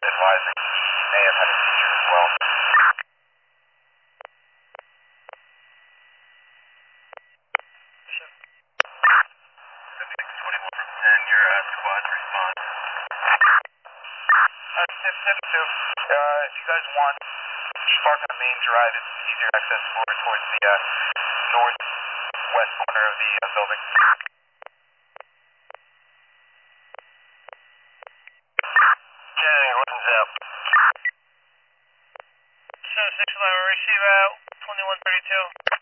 advising he may have had a seizure as well. From 10, your squad response. Tip 2, if you guys want, just park on Main Drive. It's easier access towards the northwest corner of the building. Channing, what's up? So 611, receive out 2132.